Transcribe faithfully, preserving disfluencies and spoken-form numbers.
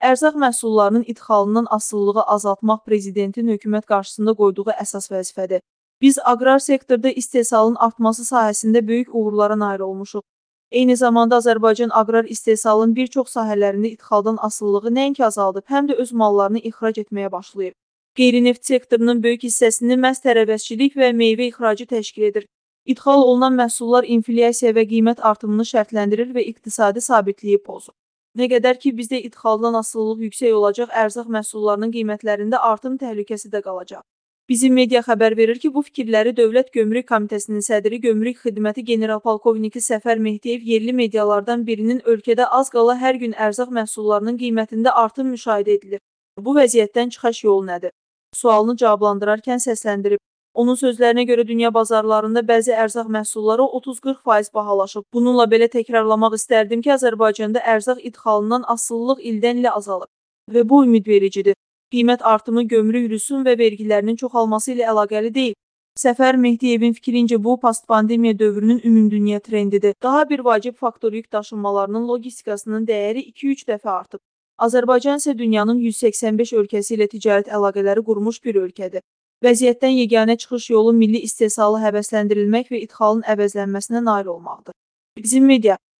Ərzaq məhsullarının idxalından asılılığı azaltmaq prezidentin hökumət qarşısında qoyduğu əsas vəzifədir. Biz aqrar sektorda istehsalın artması sahəsində böyük uğurlara nail olmuşuq. Eyni zamanda Azərbaycan aqrar istehsalın bir çox sahələrində idxaldan asılılığı nəinki azaldıb, həm də öz mallarını ixrac etməyə başlayıb. Qeyri-neft sektorunun böyük hissəsini məhz tərəvəzçilik və meyvə ixracı təşkil edir. İdxal olunan məhsullar inflyasiya və qiymət artımını şərtləndirir və iqtisadi sabitliyi pozur. Nə qədər ki, bizdə idxaldan asılılıq yüksək olacaq, ərzaq məhsullarının qiymətlərində artım təhlükəsi də qalacaq. Bizim media xəbər verir ki, bu fikirləri Dövlət Gömrük Komitəsinin sədri Gömrük Xidməti general-polkovniki Səfər Mehdiyev yerli medialardan birinin ölkədə az qala hər gün ərzaq məhsullarının qiymətində artım müşahidə edilir. Bu vəziyyətdən çıxış yolu nədir? Sualını cavablandırarkən səsləndirib. Onun sözlərinə görə dünya bazarlarında bəzi ərzaq məhsulları otuz qırx faiz bahalaşıb. Bununla belə təkrarlamaq istərdim ki, Azərbaycanda ərzaq idxalından asılılıq ildən-ilə azalıb və bu ümidvericidir. Qiymət artımı gömrük, rüsum və vergilərinin çoxalması ilə əlaqəli deyil. Səfər Mehdiyevin fikrincə bu, postpandemiya dövrünün ümumdünya trendidir. Daha bir vacib faktor yük daşınmalarının logistikasının dəyəri iki üç dəfə artıb. Azərbaycan isə dünyanın yüz səksən beş ölkəsi ilə ticarət əlaqələri qurmuş bir ölkədir. Vəziyyətdən yeganə çıxış yolu milli istehsalı həvəsləndirilmək və idxalın əvəzlənməsinə nail olmaqdır. Bizim media